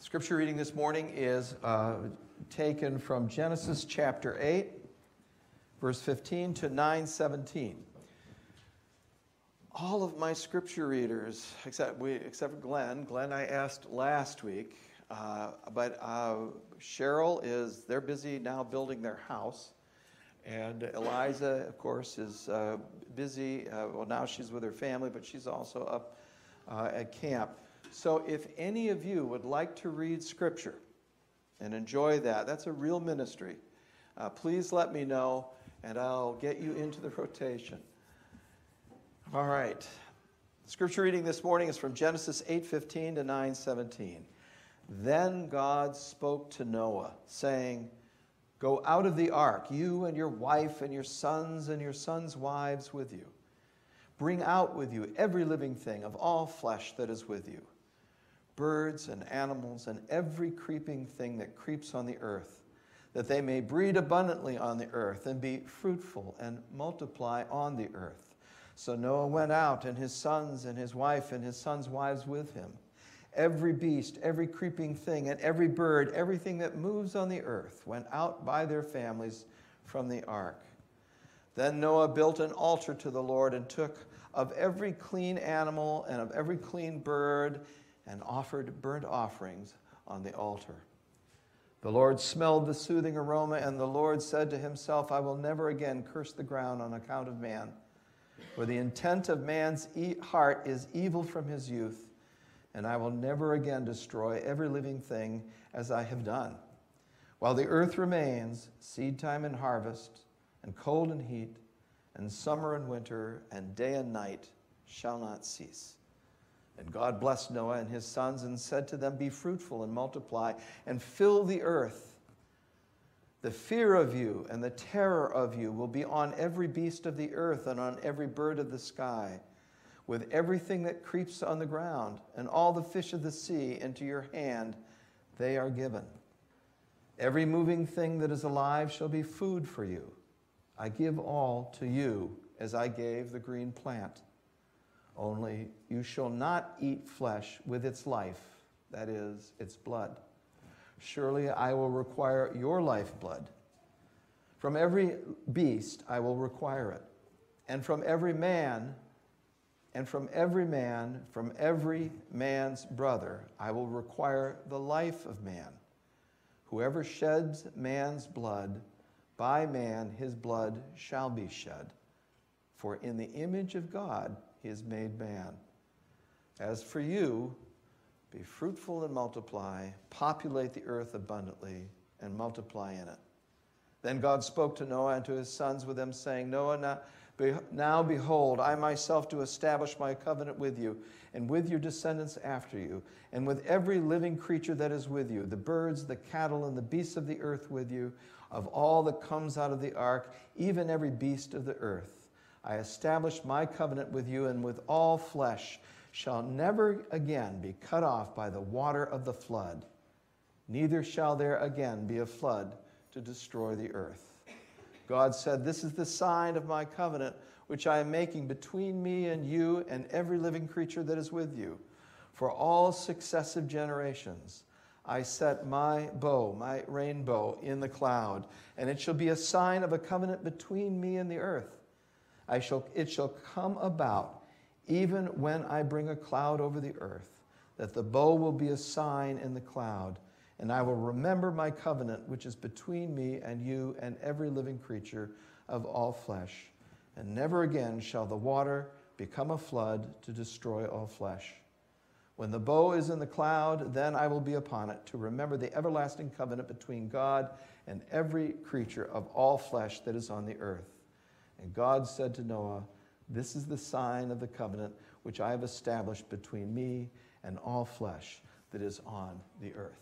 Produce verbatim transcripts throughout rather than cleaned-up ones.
Scripture reading this morning is uh, taken from Genesis chapter eight, verse fifteen to nine seventeen. All of my scripture readers, except we, except for Glenn, Glenn I asked last week, uh, but uh, Cheryl is, they're busy now building their house. And Eliza, of course, is uh, busy. Uh, well, now she's with her family, but she's also up uh, at camp. So if any of you would like to read Scripture and enjoy that, that's a real ministry. Uh, please let me know, and I'll get you into the rotation. All right. Scripture reading this morning is from Genesis eight fifteen to nine seventeen. Then God spoke to Noah, saying, "Go out of the ark, you and your wife and your sons and your sons' wives with you. Bring out with you every living thing of all flesh that is with you, birds and animals and every creeping thing that creeps on the earth, that they may breed abundantly on the earth and be fruitful and multiply on the earth." So Noah went out, and his sons and his wife and his sons' wives with him. Every beast, every creeping thing, and every bird, everything that moves on the earth, went out by their families from the ark. Then Noah built an altar to the Lord and took of every clean animal and of every clean bird and offered burnt offerings on the altar. The Lord smelled the soothing aroma, and the Lord said to himself, "I will never again curse the ground on account of man, for the intent of man's heart is evil from his youth, and I will never again destroy every living thing as I have done. While the earth remains, seed time and harvest, and cold and heat, and summer and winter, and day and night shall not cease." And God blessed Noah and his sons and said to them, "Be fruitful and multiply, and fill the earth. The fear of you and the terror of you will be on every beast of the earth and on every bird of the sky, with everything that creeps on the ground, and all the fish of the sea into your hand they are given. Every moving thing that is alive shall be food for you. I give all to you as I gave the green plant. Only you shall not eat flesh with its life, that is, its blood. Surely I will require your lifeblood. From every beast I will require it, and from every man And from every man, from every man's brother, I will require the life of man. Whoever sheds man's blood, by man his blood shall be shed. For in the image of God he is made man. As for you, be fruitful and multiply, populate the earth abundantly, and multiply in it." Then God spoke to Noah and to his sons with them, saying, "Noah, now... Now, behold, I myself do establish my covenant with you, and with your descendants after you, and with every living creature that is with you, the birds, the cattle, and the beasts of the earth with you, of all that comes out of the ark, even every beast of the earth. I establish my covenant with you, and with all flesh shall never again be cut off by the water of the flood. Neither shall there again be a flood to destroy the earth." God said, "This is the sign of my covenant, which I am making between me and you and every living creature that is with you. For all successive generations, I set my bow, my rainbow, in the cloud, and it shall be a sign of a covenant between me and the earth. I shall, it shall come about, even when I bring a cloud over the earth, that the bow will be a sign in the cloud. And I will remember my covenant, which is between me and you and every living creature of all flesh. And never again shall the water become a flood to destroy all flesh. When the bow is in the cloud, then I will be upon it to remember the everlasting covenant between God and every creature of all flesh that is on the earth." And God said to Noah, "This is the sign of the covenant which I have established between me and all flesh that is on the earth."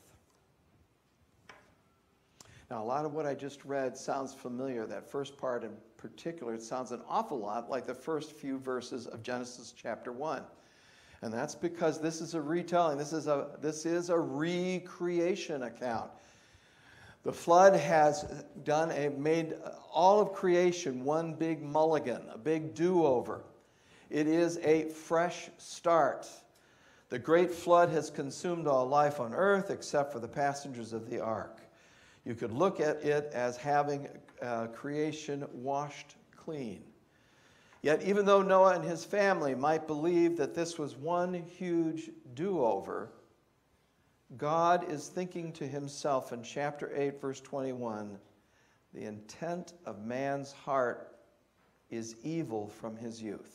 Now, a lot of what I just read sounds familiar. That first part in particular, it sounds an awful lot like the first few verses of Genesis chapter one. And that's because this is a retelling. This is a, this is a recreation account. The flood has done a, made all of creation one big mulligan, a big do-over. It is a fresh start. The great flood has consumed all life on earth except for the passengers of the ark. You could look at it as having uh, creation washed clean. Yet even though Noah and his family might believe that this was one huge do-over, God is thinking to himself in chapter eight, verse twenty-one, the intent of man's heart is evil from his youth.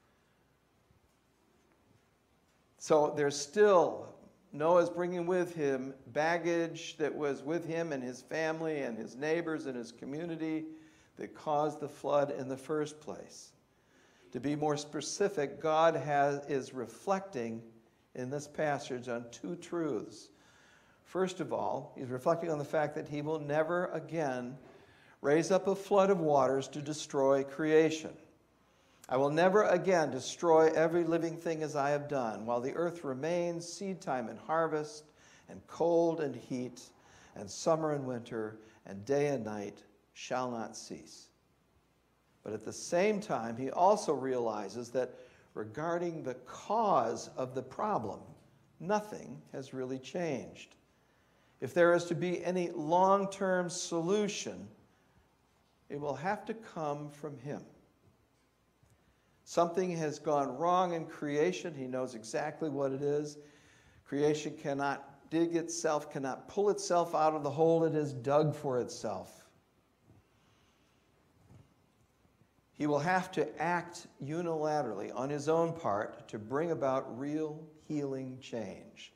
So there's still, Noah's bringing with him baggage that was with him and his family and his neighbors and his community that caused the flood in the first place. To be more specific, God has, is reflecting in this passage on two truths. First of all, he's reflecting on the fact that he will never again raise up a flood of waters to destroy creation. I will never again destroy every living thing as I have done. While the earth remains, seed time and harvest, and cold and heat, and summer and winter, and day and night shall not cease. But at the same time, he also realizes that regarding the cause of the problem, nothing has really changed. If there is to be any long-term solution, it will have to come from him. Something has gone wrong in creation. He knows exactly what it is. Creation cannot dig itself, cannot pull itself out of the hole it has dug for itself. He will have to act unilaterally on his own part to bring about real healing change.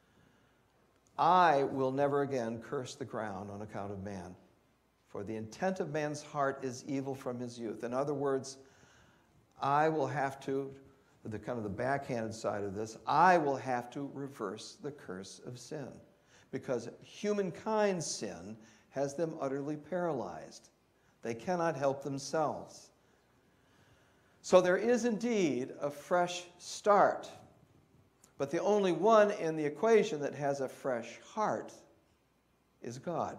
I will never again curse the ground on account of man, for the intent of man's heart is evil from his youth. In other words, I will have to, the kind of the backhanded side of this, I will have to reverse the curse of sin, because humankind's sin has them utterly paralyzed. They cannot help themselves. So there is indeed a fresh start, but the only one in the equation that has a fresh heart is God.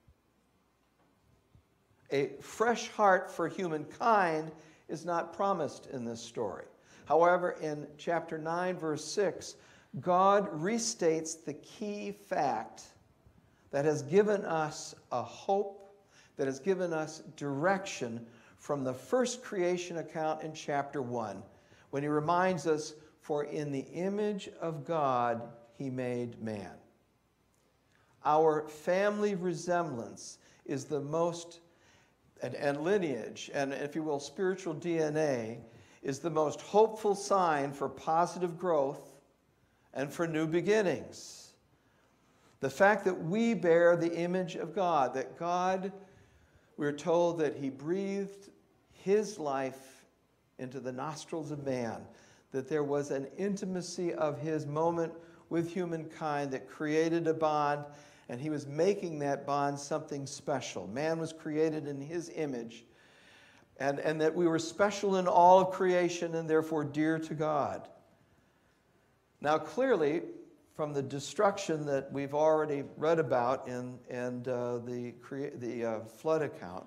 A fresh heart for humankind is not promised in this story. However, in chapter nine, verse six, God restates the key fact that has given us a hope, that has given us direction from the first creation account in chapter one, when he reminds us, for in the image of God he made man. Our family resemblance is the most And, and lineage, and if you will, spiritual D N A, is the most hopeful sign for positive growth and for new beginnings. The fact that we bear the image of God, that God, we're told that he breathed his life into the nostrils of man, that there was an intimacy of his moment with humankind that created a bond, and he was making that bond something special. Man was created in his image, and, and that we were special in all of creation and therefore dear to God. Now, clearly, from the destruction that we've already read about in, in uh, the, the uh, flood account,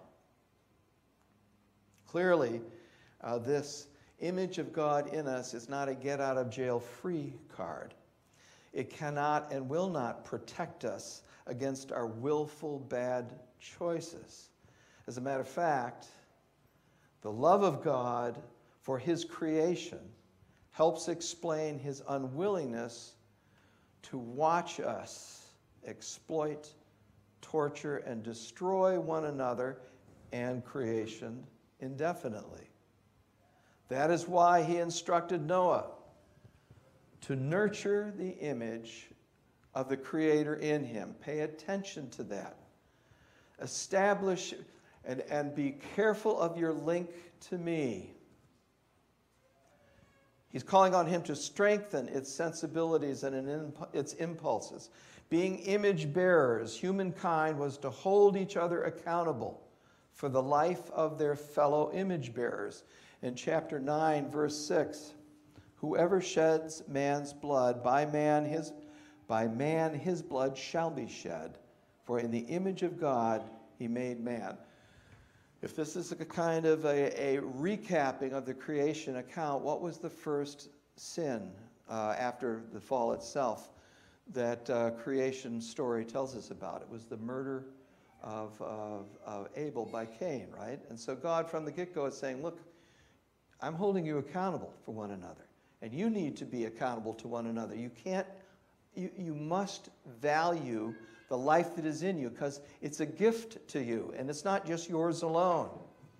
clearly uh, this image of God in us is not a get-out-of-jail-free card. It cannot and will not protect us against our willful bad choices. As a matter of fact, the love of God for his creation helps explain his unwillingness to watch us exploit, torture, and destroy one another and creation indefinitely. That is why he instructed Noah to nurture the image of the Creator in him. Pay attention to that. Establish and, and be careful of your link to me. He's calling on him to strengthen its sensibilities and its impulses. Being image bearers, humankind was to hold each other accountable for the life of their fellow image bearers. In chapter nine, verse six, whoever sheds man's blood, by man his By man his blood shall be shed, for in the image of God he made man. If this is a kind of a, a recapping of the creation account, what was the first sin uh, after the fall itself that uh, creation story tells us about. It was the murder of, of, of Abel by Cain, right? And so God from the get-go is saying, look, I'm holding you accountable for one another, and you need to be accountable to one another. You can't, you, you must value the life that is in you, because it's a gift to you, and it's not just yours alone.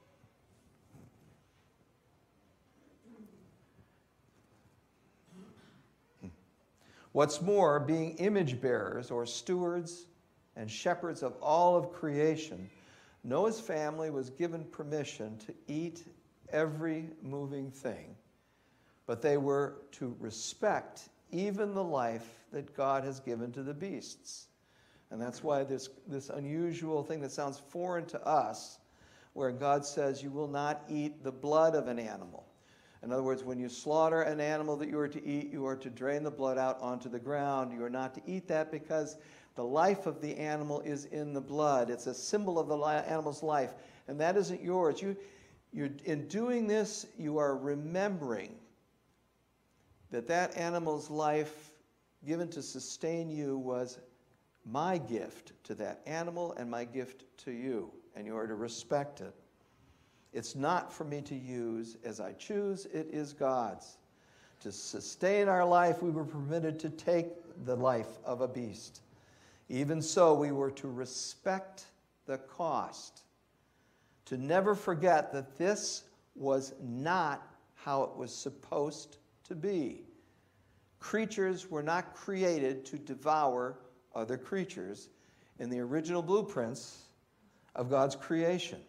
What's more, being image bearers or stewards and shepherds of all of creation, Noah's family was given permission to eat every moving thing, but they were to respect even the life that God has given to the beasts. And that's why this, this unusual thing that sounds foreign to us, where God says you will not eat the blood of an animal. In other words, when you slaughter an animal that you are to eat, you are to drain the blood out onto the ground. You are not to eat that because the life of the animal is in the blood. It's a symbol of the animal's life, and that isn't yours. You, you're, in doing this, you are remembering that that animal's life given to sustain you was my gift to that animal and my gift to you, and you are to respect it. It's not for me to use as I choose, it is God's. To sustain our life, we were permitted to take the life of a beast. Even so, we were to respect the cost, to never forget that this was not how it was supposed to be. Creatures were not created to devour other creatures in the original blueprints of God's creation.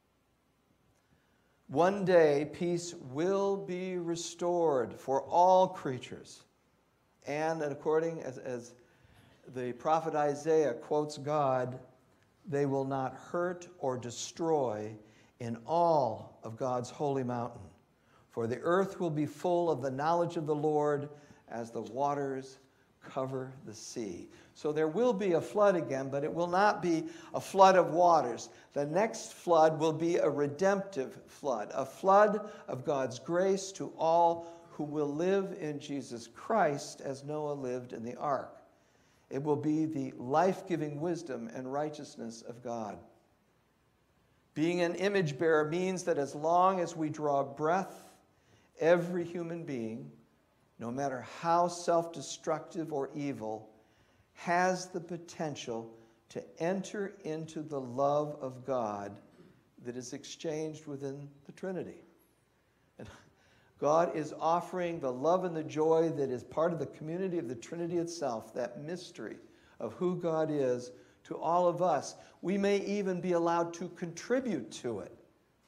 One day, peace will be restored for all creatures. And according as, as the prophet Isaiah quotes God, they will not hurt or destroy in all of God's holy mountain. For the earth will be full of the knowledge of the Lord as the waters cover the sea. So there will be a flood again, but it will not be a flood of waters. The next flood will be a redemptive flood, a flood of God's grace to all who will live in Jesus Christ as Noah lived in the ark. It will be the life-giving wisdom and righteousness of God. Being an image bearer means that as long as we draw breath, every human being, no matter how self-destructive or evil, has the potential to enter into the love of God that is exchanged within the Trinity. And God is offering the love and the joy that is part of the community of the Trinity itself, that mystery of who God is, to all of us. We may even be allowed to contribute to it.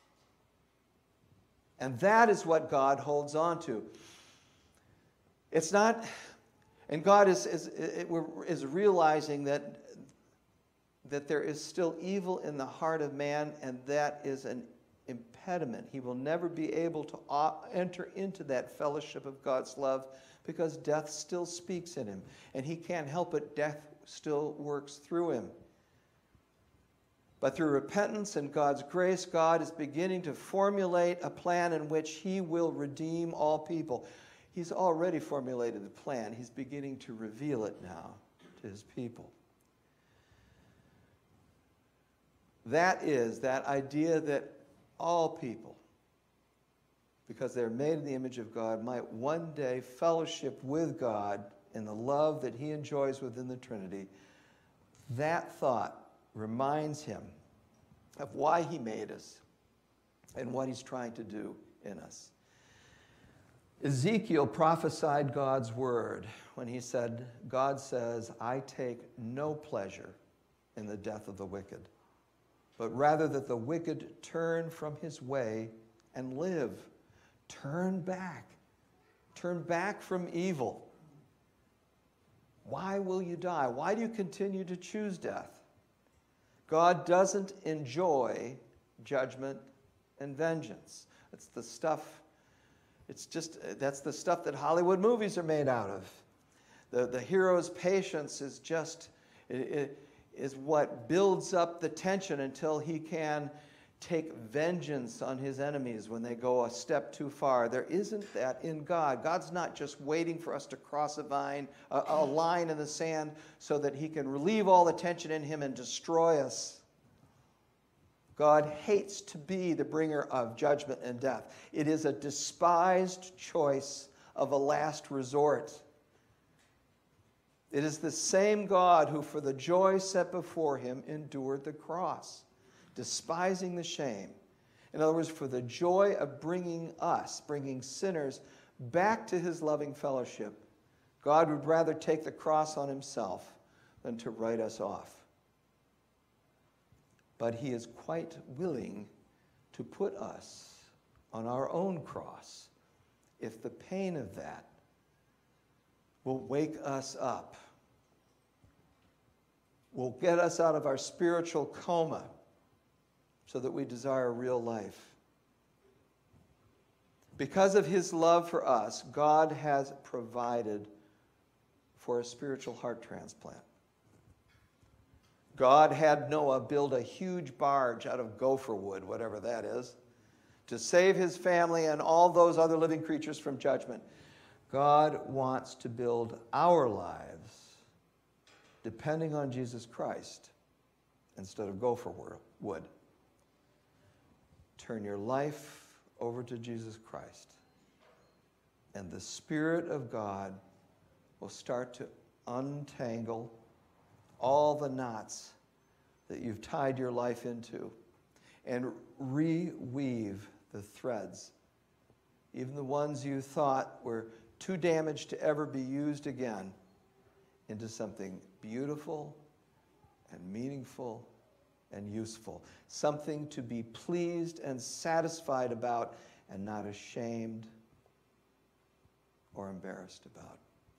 And that is what God holds on to. It's not, and God is, is, is realizing that, that there is still evil in the heart of man, and that is an impediment. He will never be able to enter into that fellowship of God's love because death still speaks in him, and he can't help it. Death still works through him. But through repentance and God's grace, God is beginning to formulate a plan in which he will redeem all people. He's already formulated the plan. He's beginning to reveal it now to his people. That is that idea that all people, because they're made in the image of God, might one day fellowship with God in the love that he enjoys within the Trinity. That thought reminds him of why he made us and what he's trying to do in us. Ezekiel prophesied God's word when he said, God says, I take no pleasure in the death of the wicked, but rather that the wicked turn from his way and live. Turn back. Turn back from evil. Why will you die? Why do you continue to choose death? God doesn't enjoy judgment and vengeance. It's the stuff It's just, that's the stuff that Hollywood movies are made out of. The, the hero's patience is just, it, it, is what builds up the tension until he can take vengeance on his enemies when they go a step too far. There isn't that in God. God's not just waiting for us to cross a, vine, a, a line in the sand so that he can relieve all the tension in him and destroy us. God hates to be the bringer of judgment and death. It is a despised choice of a last resort. It is the same God who, for the joy set before him, endured the cross, despising the shame. In other words, for the joy of bringing us, bringing sinners back to his loving fellowship, God would rather take the cross on himself than to write us off. But he is quite willing to put us on our own cross if the pain of that will wake us up, will get us out of our spiritual coma so that we desire real life. Because of his love for us, God has provided for a spiritual heart transplant. God had Noah build a huge barge out of gopher wood, whatever that is, to save his family and all those other living creatures from judgment. God wants to build our lives depending on Jesus Christ instead of gopher wood. Turn your life over to Jesus Christ, and the Spirit of God will start to untangle all the knots that you've tied your life into and reweave the threads, even the ones you thought were too damaged to ever be used again, into something beautiful and meaningful and useful, something to be pleased and satisfied about and not ashamed or embarrassed about.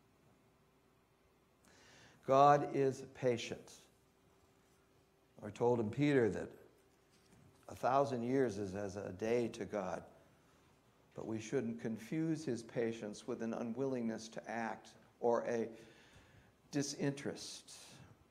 God is patient. We're told in Peter that a thousand years is as a day to God, but we shouldn't confuse his patience with an unwillingness to act or a disinterest.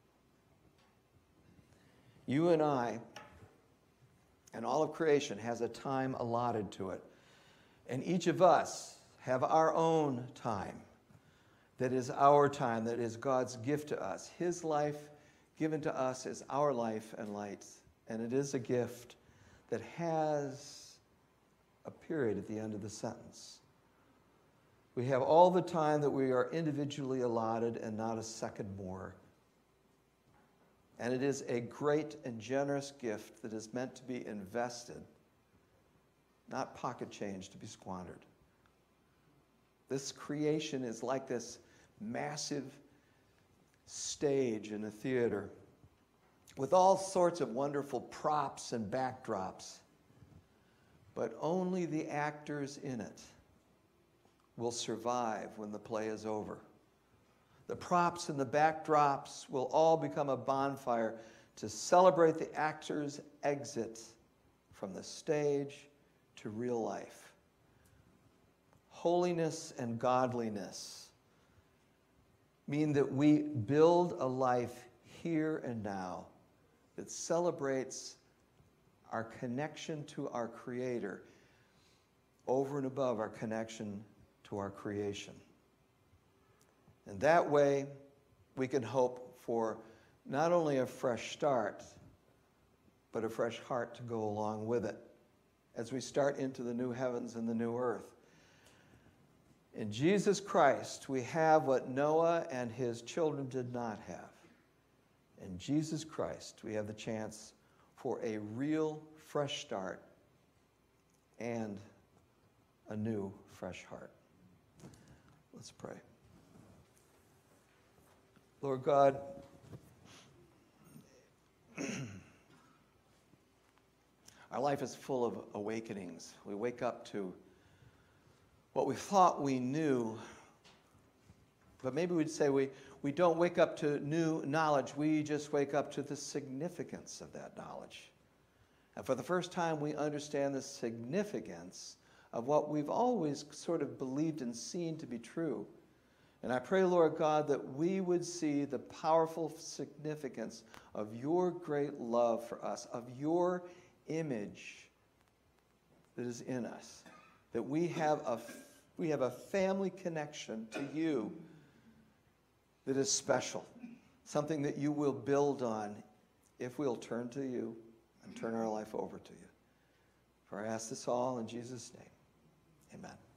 You and I, and all of creation, has a time allotted to it. And each of us have our own time. That is our time, that is God's gift to us. His life given to us is our life and light. And it is a gift that has a period at the end of the sentence. We have all the time that we are individually allotted and not a second more. And it is a great and generous gift that is meant to be invested, not pocket change to be squandered. This creation is like this massive stage in a theater with all sorts of wonderful props and backdrops, but only the actors in it will survive when the play is over. The props and the backdrops will all become a bonfire to celebrate the actor's exit from the stage to real life. Holiness and godliness mean that we build a life here and now that celebrates our connection to our Creator over and above our connection to our creation. And that way, we can hope for not only a fresh start, but a fresh heart to go along with it as we start into the new heavens and the new earth. In Jesus Christ, we have what Noah and his children did not have. In Jesus Christ, we have the chance for a real fresh start and a new fresh heart. Let's pray. Lord God, our life is full of awakenings. We wake up to what we thought we knew, but maybe we'd say we, we don't wake up to new knowledge. We just wake up to the significance of that knowledge. And for the first time, we understand the significance of what we've always sort of believed and seen to be true. And I pray, Lord God, that we would see the powerful significance of your great love for us, of your image that is in us, that we have a, we have a family connection to you that is special, something that you will build on if we'll turn to you and turn our life over to you. For I ask this all in Jesus' name. Amen.